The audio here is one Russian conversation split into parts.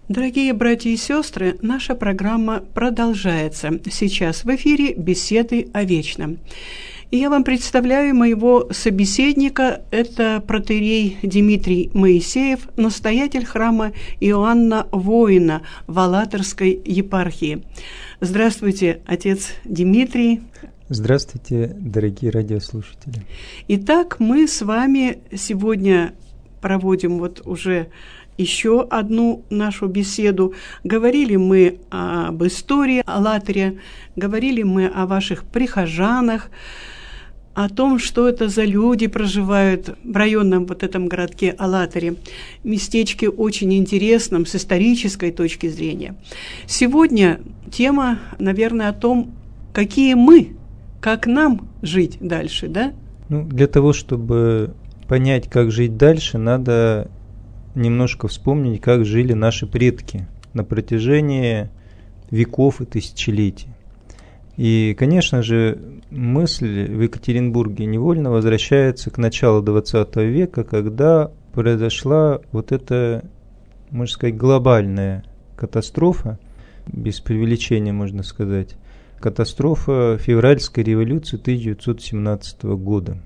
Дорогие братья и сестры, наша программа продолжается. Сейчас в эфире «Беседы о вечном». И я вам представляю моего собеседника. Это протоиерей Дмитрий Моисеев, настоятель храма Иоанна Воина в Алатырской епархии. Здравствуйте, отец Дмитрий. Здравствуйте, дорогие радиослушатели. Итак, мы с вами сегодня проводим уже еще одну нашу беседу. Говорили мы об истории Алатыря, говорили мы о ваших прихожанах, о том, что это за люди проживают в районном этом городке Алатыре. Местечке очень интересном с исторической точки зрения. Сегодня тема, наверное, о том, какие мы, как нам жить дальше, да? Для того, чтобы понять, как жить дальше, надо немножко вспомнить, как жили наши предки на протяжении веков и тысячелетий. И, конечно же, мысль в Екатеринбурге невольно возвращается к началу XX века, когда произошла эта, можно сказать, глобальная катастрофа, без преувеличения можно сказать, катастрофа февральской революции 1917 года,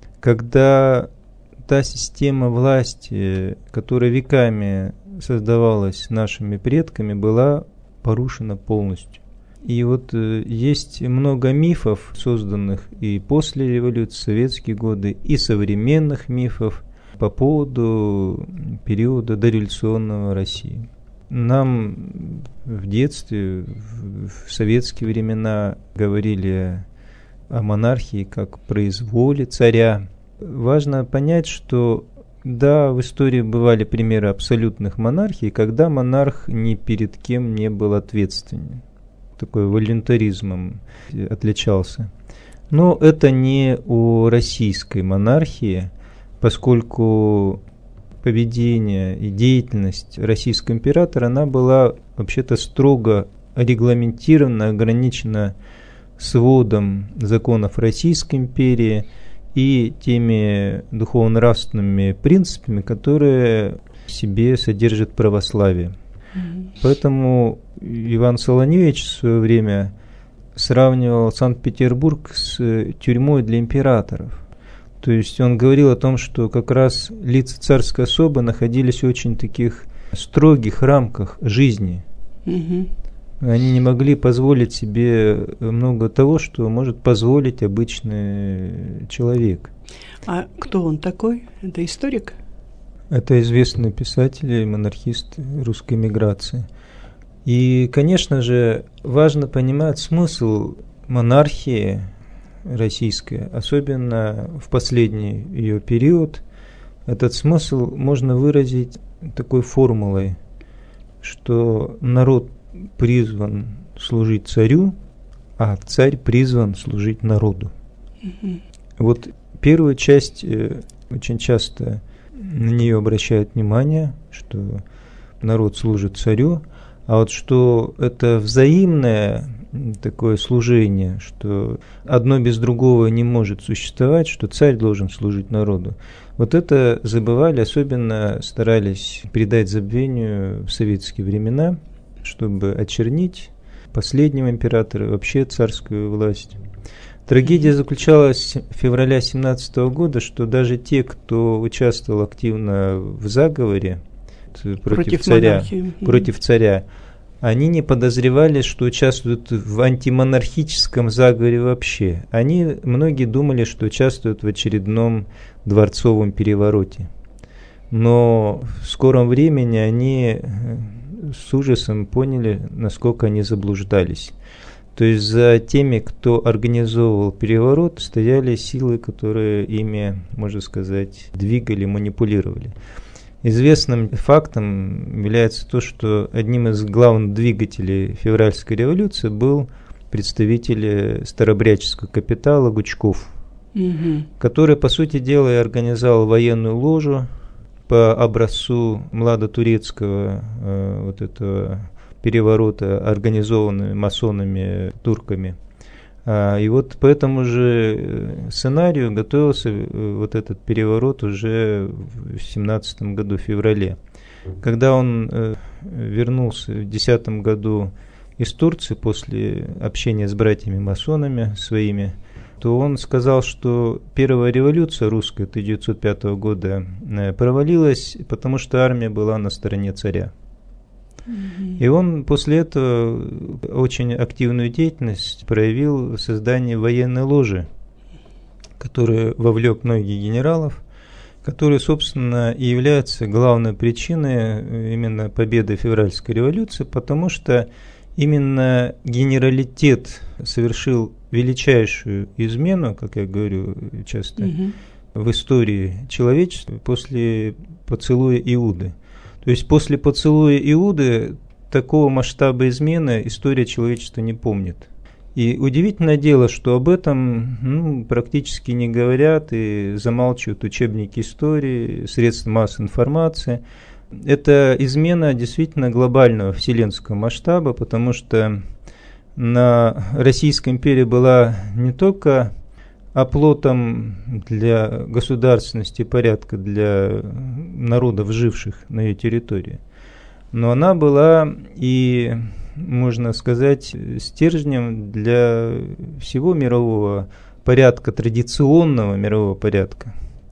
когда та система власти, которая веками создавалась нашими предками, была порушена полностью. И есть много мифов, созданных и после революции, в советские годы, и современных мифов по поводу периода дореволюционного России. Нам в детстве, в советские времена говорили о монархии как произволе царя. Важно понять, что да, в истории бывали примеры абсолютных монархий, когда монарх ни перед кем не был ответственен. Такой волюнтаризмом отличался. Но это не о российской монархии, поскольку поведение и деятельность российского императора, она была вообще-то строго регламентирована, ограничена сводом законов Российской империи и теми духовно-нравственными принципами, которые в себе содержит православие. Поэтому Иван Солоневич в свое время сравнивал Санкт-Петербург с тюрьмой для императоров. То есть он говорил о том, что как раз лица царской особы находились в очень таких строгих рамках жизни. Они не могли позволить себе много того, что может позволить обычный человек. А кто он такой? Это историк? Это известный писатель и монархист русской эмиграции. И, конечно же, важно понимать смысл монархии российской, особенно в последний ее период. Этот смысл можно выразить такой формулой, что народ призван служить царю, а царь призван служить народу. Первую часть очень часто на нее обращают внимание, что народ служит царю, а что это взаимное такое служение, что одно без другого не может существовать, что царь должен служить народу. Это забывали, особенно старались придать забвению в советские времена, чтобы очернить последнего императора и вообще царскую власть. Трагедия заключалась в феврале 1917 года, что даже те, кто участвовал активно в заговоре против царя, они не подозревали, что участвуют в антимонархическом заговоре вообще. Многие думали, что участвуют в очередном дворцовом перевороте. Но в скором времени они с ужасом поняли, насколько они заблуждались. То есть за теми, кто организовывал переворот, стояли силы, которые ими, можно сказать, двигали, манипулировали. Известным фактом является то, что одним из главных двигателей февральской революции был представитель старообрядческого капитала Гучков, который, по сути дела, и организовал военную ложу по образцу младотурецкого этого переворота, организованного масонами, турками. И по этому же сценарию готовился этот переворот уже в 1917 году, в феврале. когда он вернулся в 10 году из Турции после общения с братьями-масонами своими, то он сказал, что первая революция русская 1905 года провалилась, потому что армия была на стороне царя. И он после этого очень активную деятельность проявил в создании военной ложи, которая вовлек многих генералов, которые, собственно, и являются главной причиной именно победы февральской революции, потому что именно генералитет совершил величайшую измену, как я говорю часто, в истории человечества после поцелуя Иуды. То есть после поцелуя Иуды такого масштаба измены история человечества не помнит. И удивительное дело, что об этом практически не говорят и замалчивают учебники истории, средства массовой информации. Это измена действительно глобального вселенского масштаба, потому что Российская империя была не только оплотом для государственности и порядка для народов, живших на ее территории, но она была и, можно сказать, стержнем для всего мирового порядка, традиционного мирового порядка.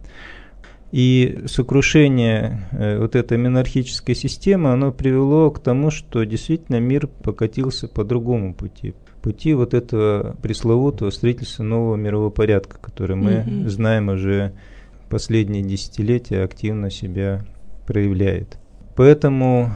И сокрушение вот этой монархической системы, оно привело к тому, что действительно мир покатился по другому пути. Пути вот этого пресловутого строительства нового мирового порядка, который мы знаем уже последние десятилетия, активно себя проявляет. Поэтому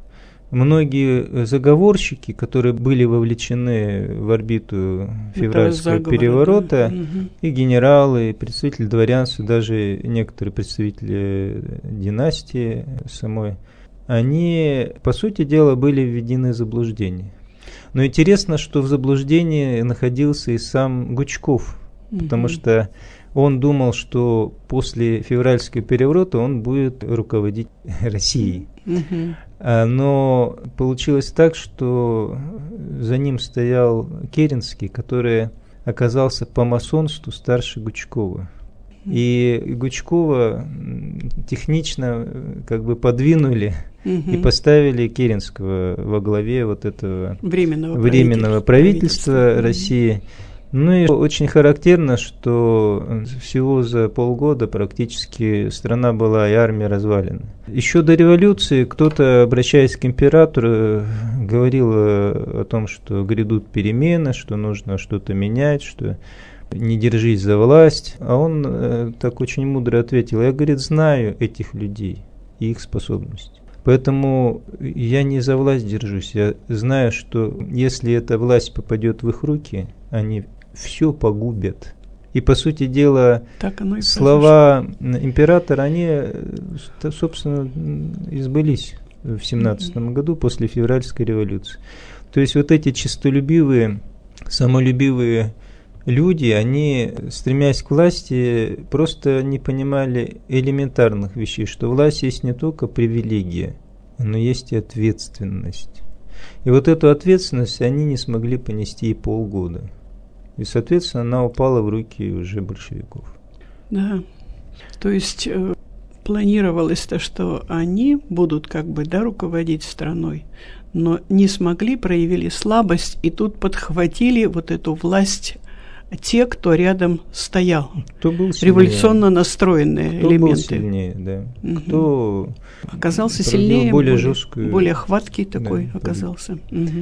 многие заговорщики, которые были вовлечены в орбиту февральского переворота, и генералы, и представители дворянства, даже некоторые представители династии самой, они, по сути дела, были введены в заблуждение. Но интересно, что в заблуждении находился и сам Гучков, потому что он думал, что после февральского переворота он будет руководить Россией. Но получилось так, что за ним стоял Керенский, который оказался по масонству старше Гучкова. И Гучкова технично как бы подвинули и поставили Керенского во главе вот этого временного правительства России. Ну и очень характерно, что всего за полгода практически страна была и армия развалена. Еще до революции кто-то, обращаясь к императору, говорил о том, что грядут перемены, что нужно что-то менять, что не держись за власть. А он так очень мудро ответил: я, говорит, знаю этих людей и их способности. Поэтому я не за власть держусь, я знаю, что если эта власть попадет в их руки, они все погубят. И, по сути дела, слова императора, они, собственно, избылись в 17 году после февральской революции. То есть вот эти честолюбивые, самолюбивые люди, они, стремясь к власти, просто не понимали элементарных вещей, что власть есть не только привилегия, но есть и ответственность. И вот эту ответственность они не смогли понести и полгода. И, соответственно, она упала в руки уже большевиков. Да, то есть планировалось-то, что они будут как бы, да, руководить страной, но не смогли, проявили слабость, и тут подхватили вот эту власть те, кто рядом стоял. Кто был революционно настроенные кто элементы. Был сильнее, да. Кто оказался сильнее, более жесткую, более хваткий такой, да, оказался.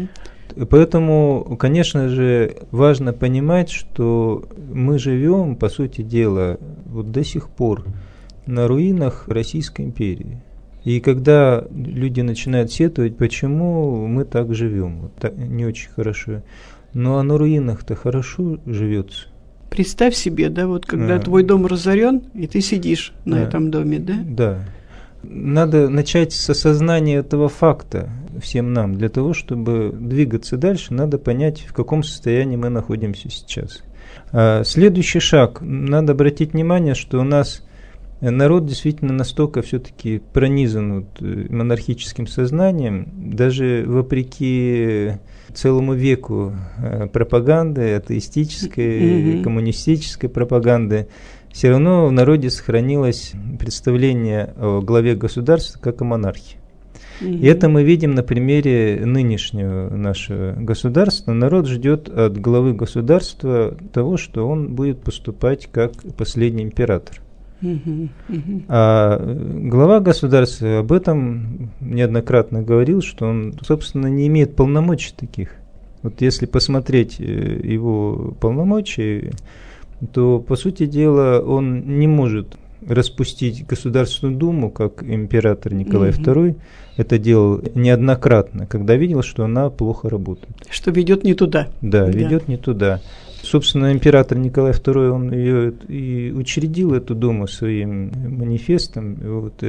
Поэтому, конечно же, важно понимать, что мы живем, по сути дела, вот до сих пор на руинах Российской империи. И когда люди начинают сетовать, почему мы так живем, вот так, не очень хорошо. Но на руинах-то хорошо живется. Представь себе, да, вот когда твой дом разорен, и ты сидишь на этом доме, да? Да. Надо начать с осознания этого факта всем нам. Для того, чтобы двигаться дальше, надо понять, в каком состоянии мы находимся сейчас. Следующий шаг. Надо обратить внимание, что у нас народ действительно настолько все-таки пронизан монархическим сознанием, даже вопреки целому веку пропаганды, атеистической, коммунистической пропаганды, все равно в народе сохранилось представление о главе государства как о монархии. И это мы видим на примере нынешнего нашего государства. Народ ждет от главы государства того, что он будет поступать как последний император. А глава государства об этом неоднократно говорил, что он, собственно, не имеет полномочий таких. Вот если посмотреть его полномочия, то, по сути дела, он не может распустить Государственную Думу, как император Николай II это делал неоднократно, когда видел, что она плохо работает. Что ведет не туда. Да, ведет не туда. Собственно, император Николай II, он ее и учредил, эту Думу, своим манифестом, вот,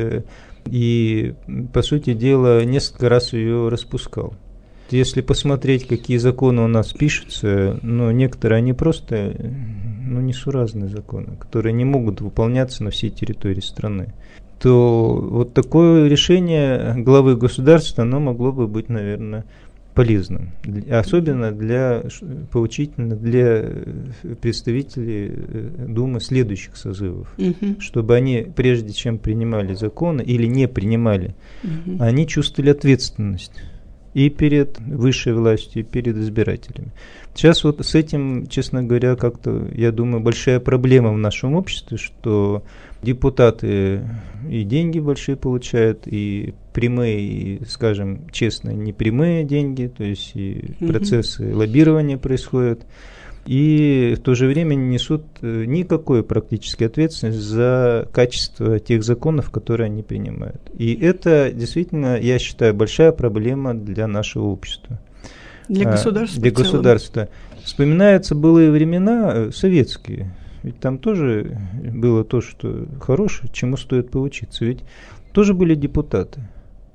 и, по сути дела, несколько раз ее распускал. Если посмотреть, какие законы у нас пишутся, некоторые, они просто несуразные законы, которые не могут выполняться на всей территории страны, то вот такое решение главы государства, оно могло бы быть, наверное, полезным, особенно поучительно для представителей Думы следующих созывов, чтобы они, прежде чем принимали законы или не принимали, они чувствовали ответственность и перед высшей властью, и перед избирателями. Сейчас вот с этим, честно говоря, как-то, я думаю, большая проблема в нашем обществе, что депутаты и деньги большие получают, и прямые, и, скажем, честно, непрямые деньги, то есть и процессы лоббирования происходят, и в то же время не несут никакой практической ответственности за качество тех законов, которые они принимают. И это действительно, я считаю, большая проблема для нашего общества. Для государства. Для государства. Вспоминаются былые времена советские. Ведь там тоже было то, что хорошее, чему стоит поучиться. Ведь тоже были депутаты.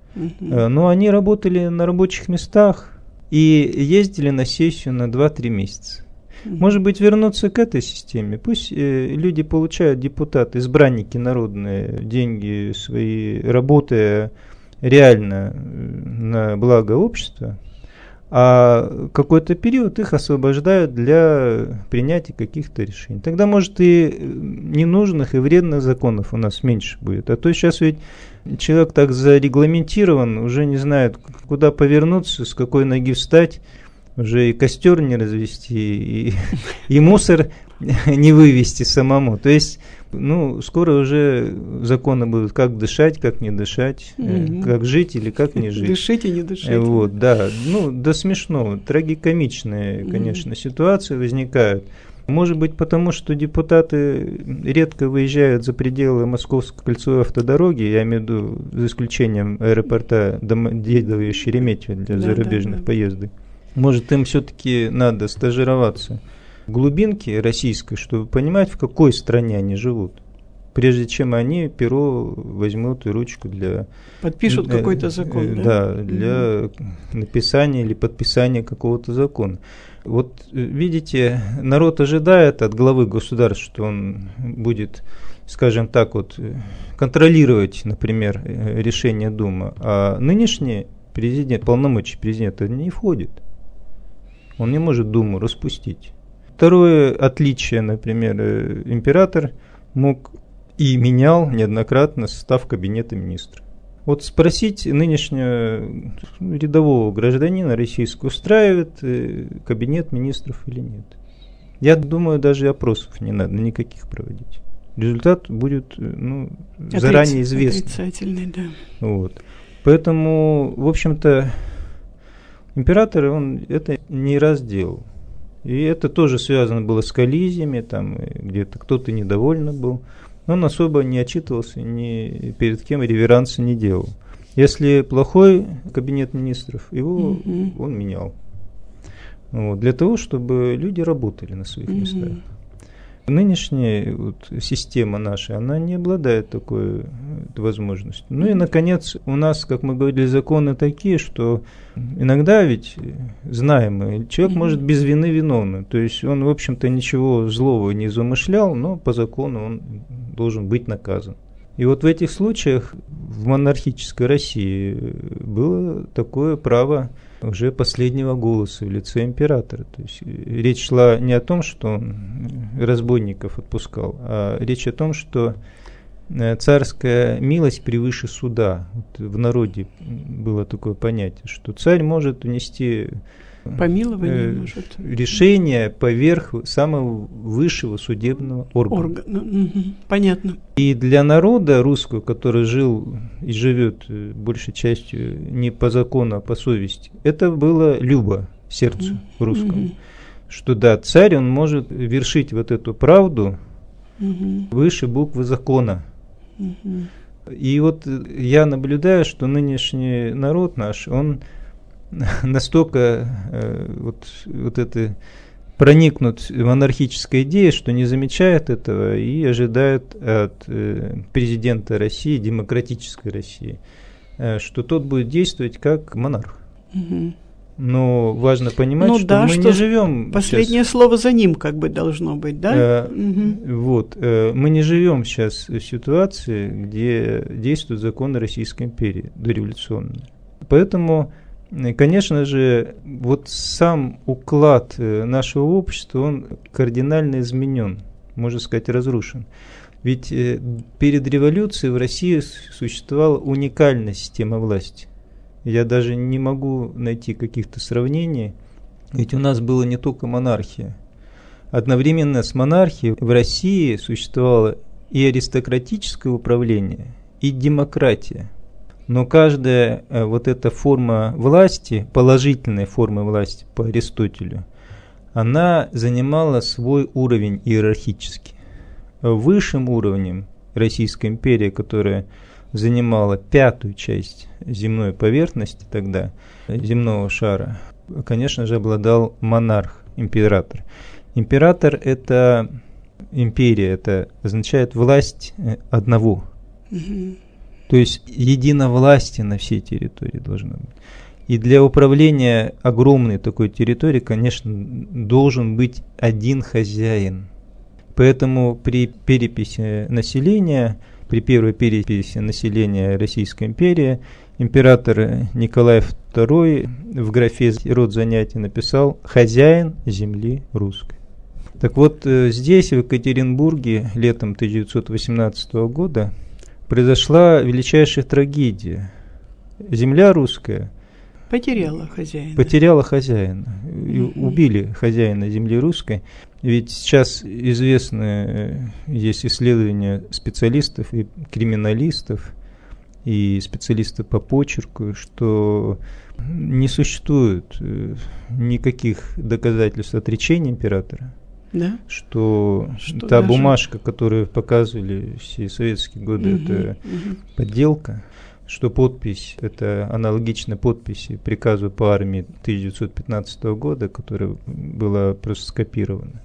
Но они работали на рабочих местах и ездили на сессию на 2-3 месяца. Может быть, вернуться к этой системе. Пусть люди получают, депутаты, избранники народные, деньги свои, работая реально на благо общества, а какой-то период их освобождают для принятия каких-то решений. Тогда, может, и ненужных, и вредных законов у нас меньше будет. А то сейчас ведь человек так зарегламентирован, уже не знает, куда повернуться, с какой ноги встать, уже и костер не развести, и мусор не вывести самому. То есть, скоро уже законы будут, как дышать, как не дышать, как жить или как не жить. Дышить и не дышать. Вот, да, до смешного. Трагикомичные, конечно, ситуации возникают. Может быть, потому что депутаты редко выезжают за пределы Московской кольцевой автодороги, я имею в виду за исключением аэропорта Домодедово и Шереметьево для зарубежных поездок. Может, им все-таки надо стажироваться в глубинке российской, чтобы понимать, в какой стране они живут, прежде чем они перо возьмут и ручку для... Подпишут какой-то закон, да? Да, для написания или подписания какого-то закона. Вот видите, народ ожидает от главы государства, что он будет, скажем так, контролировать, например, решение Думы, а нынешний президент, полномочия президента не входит. Он не может Думу распустить. Второе отличие, например, император мог и менял неоднократно состав кабинета министров. Вот спросить нынешнего рядового гражданина российского, устраивает кабинет министров или нет. Я думаю, даже опросов не надо никаких проводить. Результат будет заранее известный. Отрицательный, да. Вот. Поэтому, в общем-то, император, он это не раз делал. И это тоже связано было с коллизиями, там где-то кто-то недоволен был. Но он особо не отчитывался, ни перед кем реверанса не делал. Если плохой кабинет министров, его он менял. Вот, для того, чтобы люди работали на своих местах. Нынешняя система наша, она не обладает такой возможностью. Ну и, наконец, у нас, как мы говорили, законы такие, что иногда ведь знаем, человек может без вины виновный. То есть он, в общем-то, ничего злого не замышлял, но по закону он должен быть наказан. И вот в этих случаях в монархической России было такое право уже последнего голоса в лице императора. То есть речь шла не о том, что он разбойников отпускал, а речь о том, что царская милость превыше суда. Вот в народе было такое понятие, что царь может внести решение поверх самого высшего судебного органа. Понятно. И для народа русского, который жил и живет большей частью не по закону, а по совести, это было любо сердцу русскому. Что да, царь, он может вершить вот эту правду выше буквы закона. И вот я наблюдаю, что нынешний народ наш, он настолько вот это проникнут в монархической идеей, что не замечает этого и ожидает от президента России, демократической России, что тот будет действовать как монарх. Но важно понимать, что мы не живем... Последнее слово за ним как бы должно быть, да? Вот. Мы не живем сейчас в ситуации, где действуют законы Российской империи дореволюционные. Поэтому, конечно же, вот сам уклад нашего общества, он кардинально изменен, можно сказать, разрушен. Ведь перед революцией в России существовала уникальная система власти. Я даже не могу найти каких-то сравнений, ведь у нас была не только монархия. Одновременно с монархией в России существовало и аристократическое управление, и демократия. Но каждая вот эта форма власти, положительная форма власти по Аристотелю, она занимала свой уровень иерархический. Высшим уровнем Российская империя, которая занимала 5-ю часть земной поверхности тогда, земного шара, конечно же, обладал монарх, император. Император – это империя, это означает власть одного. То есть единовластие на всей территории должно быть. И для управления огромной такой территорией, конечно, должен быть один хозяин. Поэтому при переписи населения, при первой переписи населения Российской империи, император Николай II в графе «Род занятий» написал «хозяин земли русской». Так вот, здесь, в Екатеринбурге, летом 1918 года, произошла величайшая трагедия. Земля русская потеряла хозяина. Потеряла хозяина. И убили хозяина земли русской. Ведь сейчас известно, есть исследования специалистов и криминалистов, и специалистов по почерку, что не существует никаких доказательств отречения императора. Да? Что та даже бумажка, которую показывали все советские годы, это подделка, что подпись, это аналогична подписи приказу по армии 1915 года, которая была просто скопирована,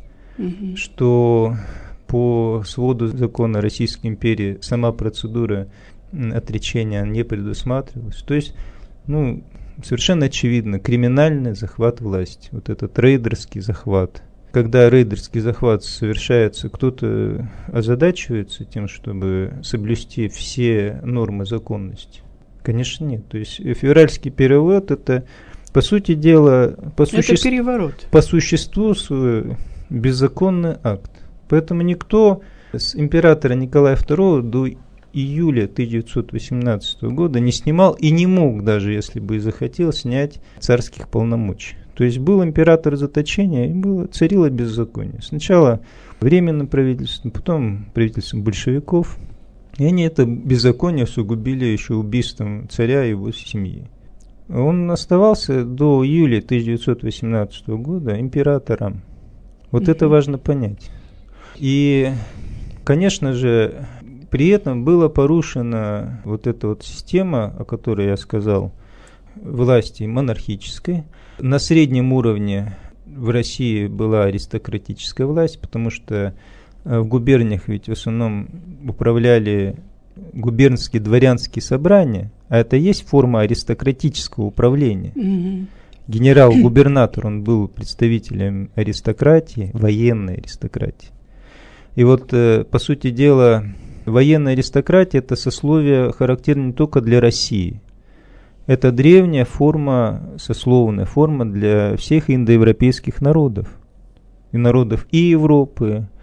что по своду закона Российской империи сама процедура отречения не предусматривалась. То есть, совершенно очевидно, криминальный захват власти, вот этот рейдерский захват. Когда рейдерский захват совершается, кто-то озадачивается тем, чтобы соблюсти все нормы законности? Конечно, нет. То есть февральский переворот – это, по сути дела, по существу свой беззаконный акт. Поэтому никто с императора Николая II до июля 1918 года не снимал и не мог, даже если бы и захотел, снять царских полномочий. То есть был император заточения и царило беззаконие. Сначала временным правительством, потом правительством большевиков. И они это беззаконие усугубили еще убийством царя и его семьи. Он оставался до июля 1918 года императором. Вот это важно понять. И, конечно же, при этом была порушена вот эта вот система, о которой я сказал, власти монархической. На среднем уровне в России была аристократическая власть, потому что в губерниях ведь в основном управляли губернские дворянские собрания, а это есть форма аристократического управления. Генерал-губернатор, он был представителем аристократии, военной аристократии. И вот, по сути дела, военная аристократия – это сословие характерно не только для России. Это древняя форма, сословная форма для всех индоевропейских народов. И народов и Европы,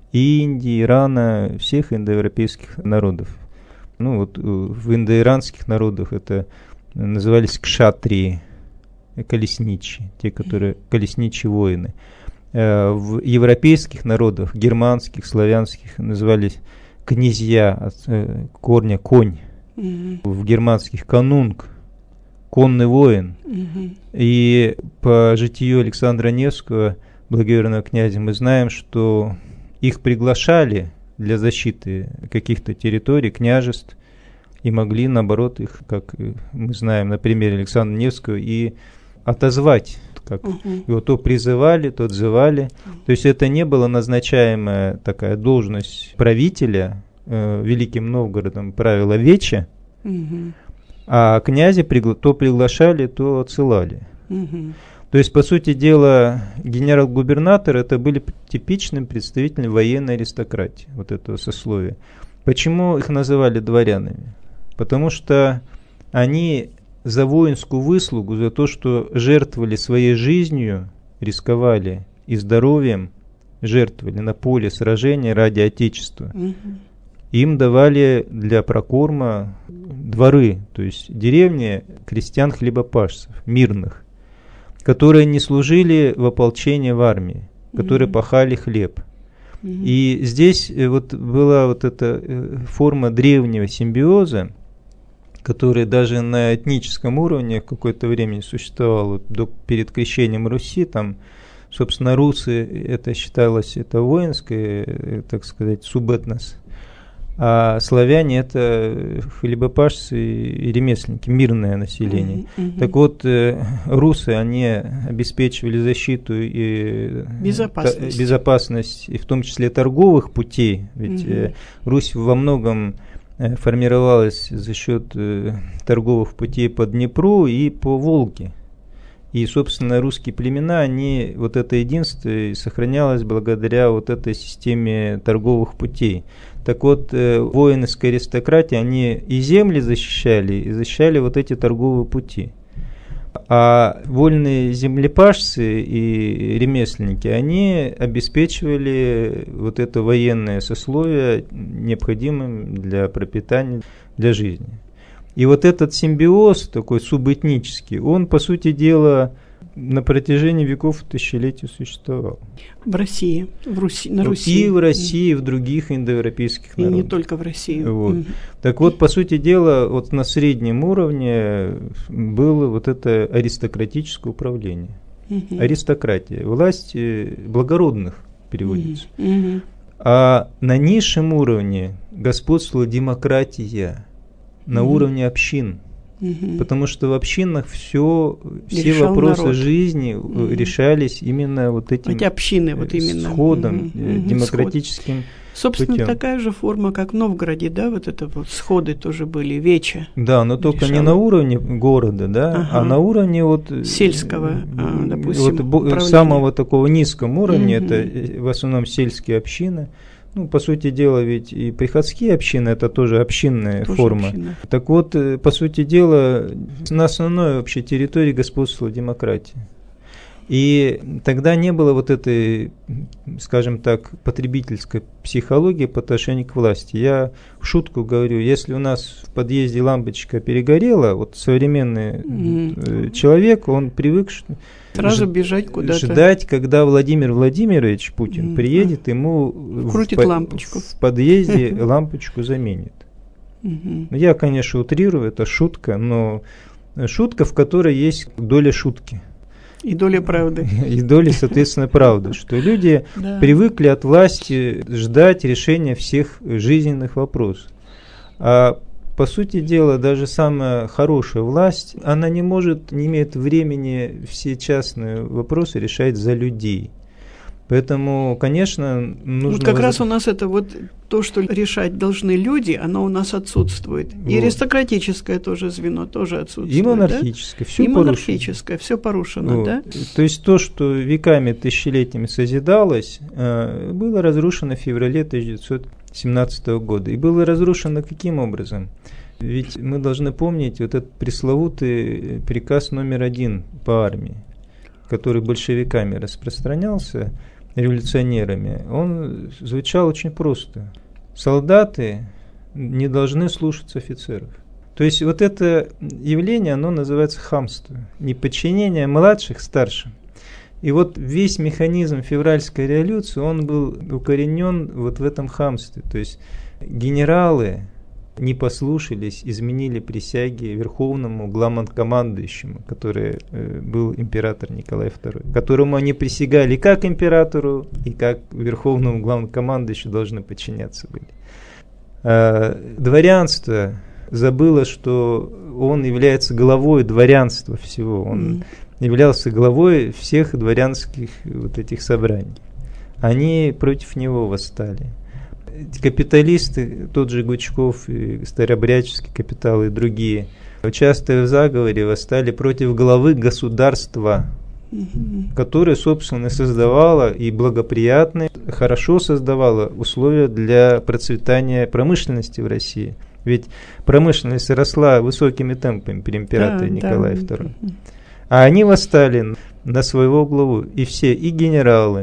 Индии, Ирана, всех индоевропейских народов. Ну вот в индоиранских народах это назывались кшатрии, колесничие, те, которые колесничие воины. В европейских народах, германских, славянских, назывались князья от корня конь. В германских канунг, конный воин. И по житию Александра Невского, благоверного князя, мы знаем, что их приглашали для защиты каких-то территорий, княжеств, и могли, наоборот, их, как мы знаем на примере Александра Невского, и отозвать. Как его то призывали, то отзывали. То есть это не была назначаемая такая должность правителя. Великим Новгородом правила Вече, а князя то приглашали, то отсылали. То есть, по сути дела, генерал-губернатор это были типичным представителем военной аристократии, вот этого сословия. Почему их называли дворянами? Потому что они за воинскую выслугу, за то, что жертвовали своей жизнью, рисковали и здоровьем, жертвовали на поле сражения ради Отечества. Им давали для прокорма дворы, то есть деревни крестьян-хлебопашцев, мирных, которые не служили в ополчении в армии, которые пахали хлеб. И здесь вот была вот эта форма древнего симбиоза, который даже на этническом уровне в какое-то время существовал, вот перед крещением Руси, там, собственно, русы, это считалось, это воинское, так сказать, субэтнос, а славяне это хлебопашцы и ремесленники, мирное население. Так вот, русы, они обеспечивали защиту и безопасность, и в том числе торговых путей, ведь Русь во многом формировалась за счет торговых путей по Днепру и по Волге. И, собственно, русские племена, они, вот это единство сохранялось благодаря вот этой системе торговых путей. Так вот, воинской аристократии, они и земли защищали, и защищали вот эти торговые пути. А вольные землепашцы и ремесленники, они обеспечивали вот это военное сословие необходимым для пропитания, для жизни. И вот этот симбиоз, такой субэтнический, он, по сути дела, на протяжении веков, тысячелетий существовал. В России, на Руси. И в России, и в других индоевропейских народах. И не только в России. Вот. Так вот, по сути дела, вот на среднем уровне было вот это аристократическое управление. Аристократия, власть благородных переводится. А на низшем уровне господствовала демократия на уровне общин. Потому что в общинах все вопросы народ. Жизни решались именно вот этим общины, вот именно. Сходом, демократическим Собственно, путем. Такая же форма, как в Новгороде, да, вот это вот сходы тоже были, вече. Да, но только не на уровне города, да, а на уровне вот сельского, допустим, вот самого такого низкого уровня, это в основном сельские общины. Ну, по сути дела, ведь и приходские общины – это тоже общинная форма. Община. Так вот, по сути дела, на основной вообще территории господствовала демократия. И тогда не было вот этой, скажем так, потребительской психологии по отношению к власти. Я в шутку говорю, если у нас в подъезде лампочка перегорела, вот современный человек, он привык сразу бежать куда-то. Ждать, когда Владимир Владимирович Путин приедет, ему лампочку в подъезде лампочку заменит. Я, конечно, утрирую, это шутка, но шутка, в которой есть доля шутки. И доля правды. И доля, соответственно, правды, что люди привыкли от власти ждать решения всех жизненных вопросов. А по сути дела, даже самая хорошая власть, она не имеет времени все частные вопросы решать за людей. Поэтому, конечно, нужно... Вот как раз у нас это вот то, что решать должны люди, оно у нас отсутствует. И аристократическое тоже звено тоже отсутствует. И монархическое, да? Монархическое, все порушено, вот. Да? То есть то, что веками, тысячелетиями созидалось, было разрушено в феврале 1917 года. И было разрушено каким образом? Ведь мы должны помнить вот этот пресловутый приказ номер 1 по армии, который большевиками распространялся революционерами, он звучал очень просто. Солдаты не должны слушаться офицеров. То есть вот это явление, оно называется хамство. Неподчинение младших старшим. И вот весь механизм февральской революции, он был укоренен вот в этом хамстве. То есть генералы не послушались, изменили присяги верховному главнокомандующему, который был император Николай II, которому они присягали как императору, и как верховному главнокомандующему должны подчиняться были. Дворянство забыло, что он является главой дворянства всего. Он являлся главой всех дворянских вот этих собраний. Они против него восстали. Капиталисты, тот же Гучков, и Старообрядческий капитал и другие, участвуя в заговоре, восстали против главы государства, которое, собственно, создавало и благоприятные, хорошо создавало условия для процветания промышленности в России. Ведь промышленность росла высокими темпами при императоре Николае II. А они восстали на своего главу. И все, и генералы,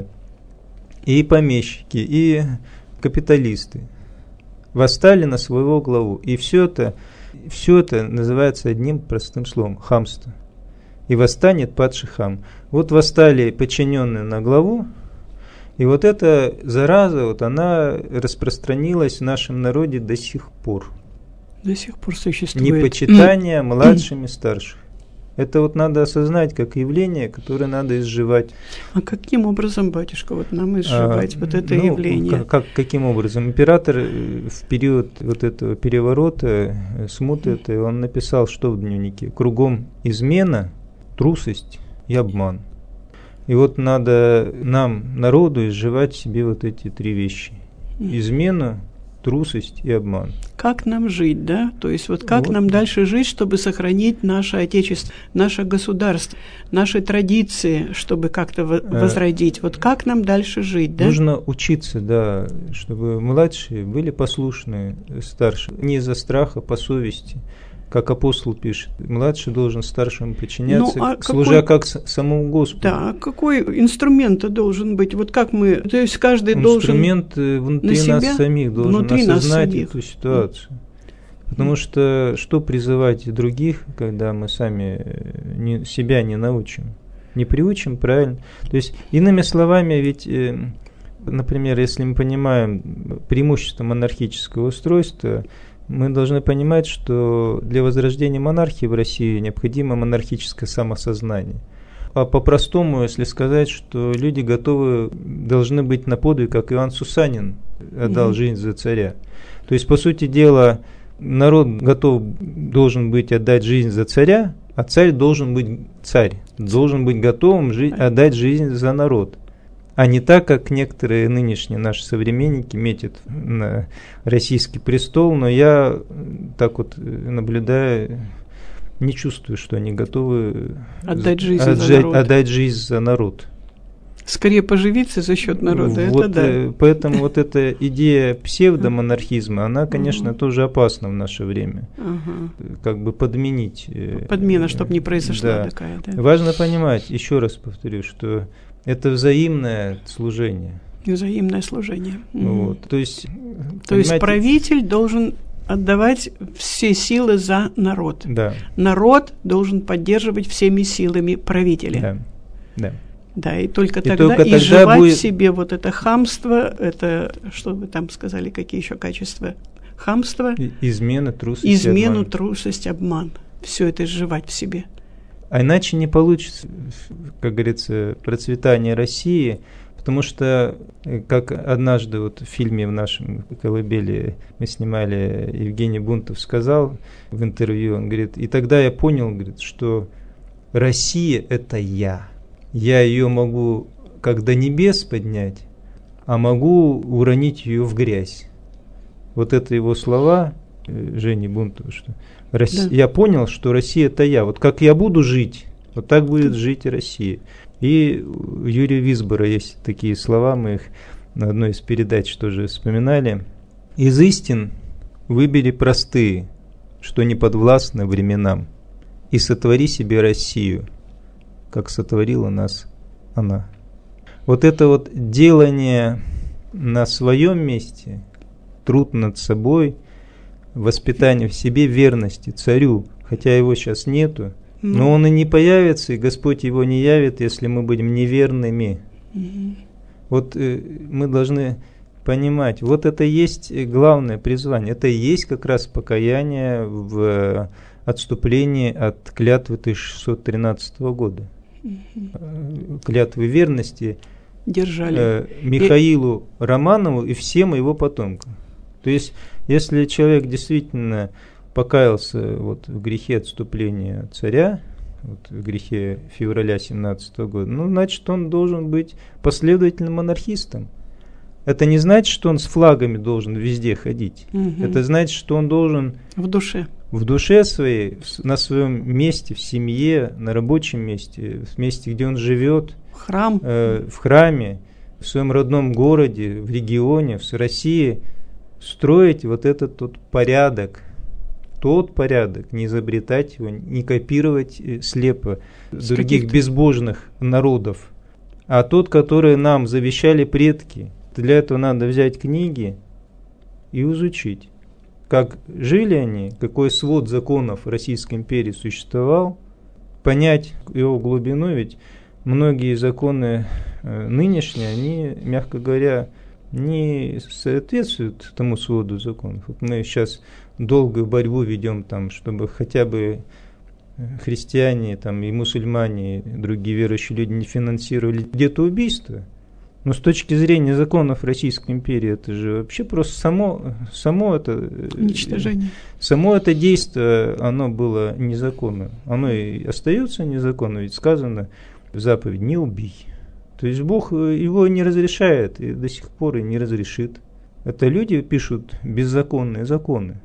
и помещики, и капиталисты восстали на своего главу. И все это называется одним простым словом – хамство. И восстанет падший хам. Вот восстали подчиненные на главу, и вот эта зараза, вот она распространилась в нашем народе до сих пор. До сих пор существует. Непочитание младшими старших. Это вот надо осознать как явление, которое надо изживать. А каким образом, батюшка, вот нам изживать вот это явление? Каким образом? Император в период вот этого переворота, смуты этой, он написал, что в дневнике? Кругом измена, трусость и обман. И вот надо нам, народу, изживать в себе вот эти три вещи. Измена, трусость и обман. Как нам жить, да? То есть вот как нам дальше жить, чтобы сохранить наше Отечество, наше государство, наши традиции, чтобы как-то возродить. Вот как нам дальше жить, да? Нужно учиться, да, чтобы младшие были послушны старшим. Не из-за страха, по совести. Как апостол пишет, младший должен старшему подчиняться, служа как самому Господу. Да, какой инструмент должен быть? Вот как мы, то есть каждый инструмент должен внутри нас самих должен осознать эту ситуацию. Потому что призвать других, когда мы сами себя не научим, не приучим правильно? То есть, иными словами, ведь, например, если мы понимаем преимущество монархического устройства, мы должны понимать, что для возрождения монархии в России необходимо монархическое самосознание. А по-простому, если сказать, что люди должны быть на подвиг, как Иоанн Сусанин отдал жизнь за царя. То есть, по сути дела, народ должен быть отдать жизнь за царя, а царь должен быть готовым отдать жизнь за народ. А не так, как некоторые нынешние наши современники метят на российский престол, но я так вот наблюдаю, не чувствую, что они готовы отдать жизнь за народ. Скорее поживиться за счет народа, вот, это да. Поэтому вот эта идея псевдомонархизма, она, конечно, тоже опасна в наше время. Как бы подменить. Подмена, чтобы не произошла такая. Да. Важно понимать, еще раз повторю, что это взаимное служение. Взаимное служение. Вот. То есть правитель должен отдавать все силы за народ. Да. Народ должен поддерживать всеми силами правителя. Да. Да, и только тогда изживать в себе вот это хамство, это, что вы там сказали, какие еще качества? Хамство. Измена, трусость, обман. Все это изживать в себе. А иначе не получится, как говорится, процветание России, потому что, как однажды вот в фильме в нашем «Колыбели» мы снимали, Евгений Бунтов сказал в интервью, он говорит, и тогда я понял, говорит, что Россия – это я. Я ее могу как до небес поднять, а могу уронить ее в грязь. Вот это его слова Жени Бунтова, что я понял, что Россия – это я. Вот как я буду жить, вот так будет жить и Россия. И у Юрия Висбора есть такие слова, мы их на одной из передач тоже вспоминали. «Из истин выбери простые, что не подвластны временам, и сотвори себе Россию, как сотворила нас она». Вот это вот делание на своем месте, труд над собой, воспитание в себе верности царю, хотя его сейчас нету, но он и не появится, и Господь его не явит, если мы будем неверными. Вот мы должны понимать, вот это и есть главное призвание, это и есть как раз покаяние в отступлении от клятвы 1613 года. Клятвы верности держали Михаилу Романову и всем его потомкам. То есть, если человек действительно покаялся вот в грехе отступления царя, вот в грехе февраля 17 года, ну, значит, он должен быть последовательным монархистом. Это не значит, что он с флагами должен везде ходить. Это значит, что он должен в душе своей, на своем месте, в семье, на рабочем месте, в месте, где он живет, в храме, в своем родном городе, в регионе, в России, строить вот этот тот порядок, не изобретать его, не копировать слепо других безбожных народов, а тот, который нам завещали предки. Для этого надо взять книги и изучить, как жили они, какой свод законов Российской империи существовал, понять его глубину, ведь многие законы нынешние, они, мягко говоря, не соответствуют тому своду законов. Вот мы сейчас долгую борьбу ведем, там, чтобы хотя бы христиане там, и мусульмане, и другие верующие люди не финансировали детоубийство. Но с точки зрения законов Российской империи, это же вообще просто само это уничтожение. Само это действие, оно было незаконно. Оно и остается незаконно, ведь сказано в заповеди «не убий». То есть Бог его не разрешает и до сих пор и не разрешит. Это люди пишут беззаконные законы,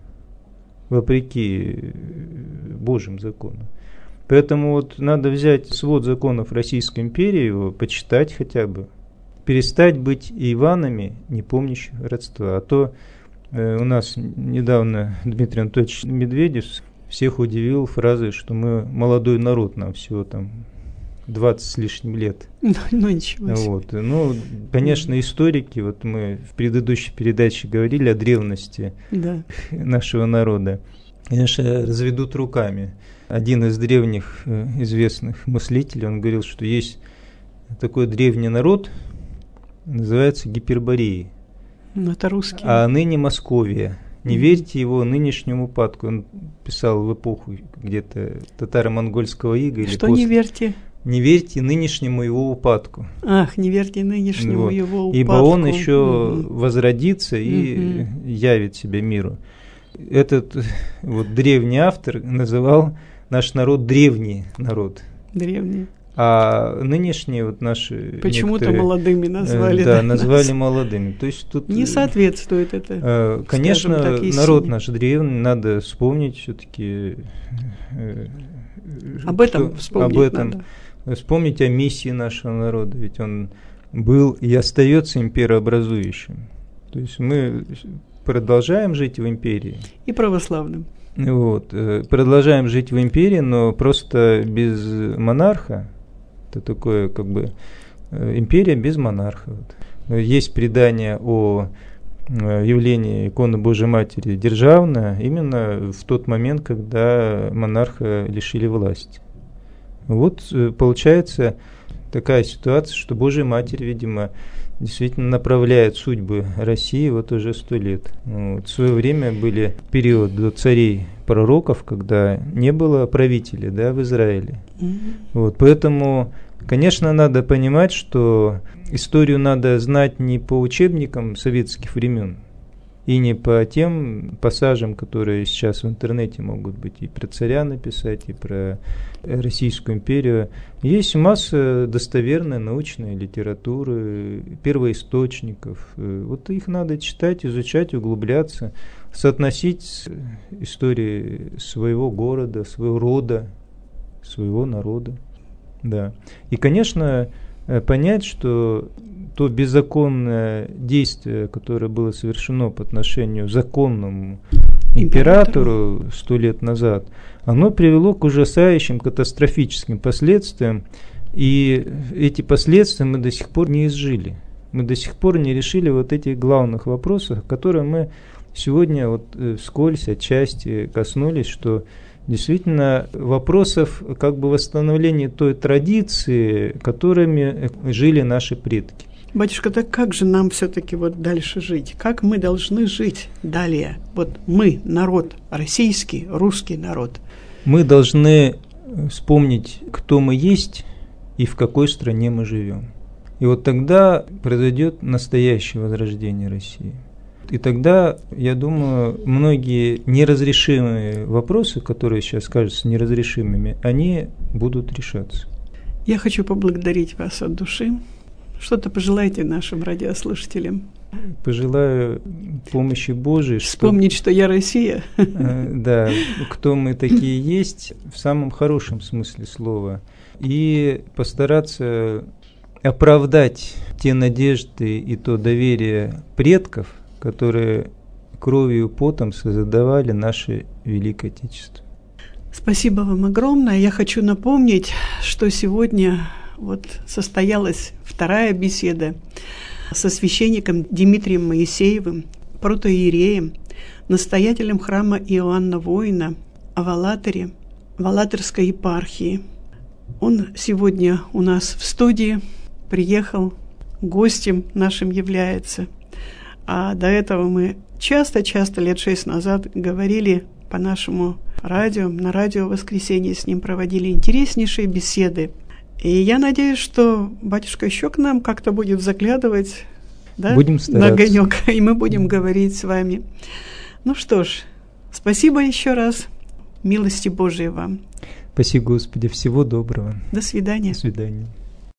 вопреки Божьим законам. Поэтому вот надо взять свод законов Российской империи, его почитать хотя бы, перестать быть Иванами, не помнящих родства. А то у нас недавно Дмитрий Анатольевич Медведев всех удивил фразой, что мы молодой народ, нам всего там 20 с лишним лет. Ну, ничего себе. Вот. Ну, конечно, историки, вот мы в предыдущей передаче говорили о древности нашего народа, конечно, разведут руками. Один из древних известных мыслителей, он говорил, что есть такой древний народ, называется Гипербореи. Это русский. А ныне Московия. Не верьте его нынешнему упадку. Он писал в эпоху где-то татаро-монгольского ига. Что не верьте? Не верьте нынешнему его упадку. Ах, не верьте нынешнему его упадку. Ибо он еще возродится и явит себя миру. Этот вот древний автор называл наш народ древний народ. Древний. А нынешние вот наши почему-то молодыми назвали. Да, назвали молодыми. То есть тут не соответствует это. Конечно, так, народ наш древний, надо вспомнить все-таки. Об этом вспомнить надо. Вспомнить о миссии нашего народа, ведь он был и остается имперообразующим. То есть мы продолжаем жить в империи. И православным. Вот, продолжаем жить в империи, но просто без монарха. Это такое, как бы, империя без монарха. Есть предание о явлении иконы Божией Матери державная именно в тот момент, когда монарха лишили власти. Вот получается такая ситуация, что Божья Матерь, видимо, действительно направляет судьбы России вот уже 100 лет. Вот. В свое время были период до царей пророков, когда не было правителей, да, в Израиле. Вот. Поэтому, конечно, надо понимать, что историю надо знать не по учебникам советских времен и не по тем пассажам, которые сейчас в интернете могут быть, и про царя написать, и про Российскую империю. Есть масса достоверной научной литературы, первоисточников. Вот их надо читать, изучать, углубляться, соотносить с историей своего города, своего рода, своего народа. Да. И, конечно, понять, что то беззаконное действие, которое было совершено по отношению к законному императору 100 лет назад, оно привело к ужасающим, катастрофическим последствиям. И эти последствия мы до сих пор не изжили. Мы до сих пор не решили вот этих главных вопросов, которые мы сегодня вот вскользь отчасти коснулись, что действительно вопросов как бы восстановления той традиции, которыми жили наши предки. Батюшка, так как же нам все-таки вот дальше жить? Как мы должны жить далее? Вот мы, народ российский, русский народ. Мы должны вспомнить, кто мы есть и в какой стране мы живем. И вот тогда произойдет настоящее возрождение России. И тогда, я думаю, многие неразрешимые вопросы, которые сейчас кажутся неразрешимыми, они будут решаться. Я хочу поблагодарить вас от души. Что-то пожелайте нашим радиослушателям. Пожелаю помощи Божией. Вспомнить, что я Россия. Да, кто мы такие есть, в самом хорошем смысле слова. И постараться оправдать те надежды и то доверие предков, которые кровью и потом создавали наше Великое Отечество. Спасибо вам огромное. Я хочу напомнить, что сегодня вот состоялась вторая беседа со священником Дмитрием Моисеевым, протоиереем, настоятелем храма Иоанна Воина о Валаторе, Валаторской епархии. Он сегодня у нас в студии, приехал, гостем нашим является. А до этого мы часто, лет 6 назад говорили по нашему радио, на радио «Воскресенье» с ним проводили интереснейшие беседы. И я надеюсь, что батюшка еще к нам как-то будет заглядывать, да, будем стараться. На огонек, и мы будем говорить с вами. Ну что ж, спасибо еще раз. Милости Божией вам. Спасибо, Господи. Всего доброго. До свидания. До свидания.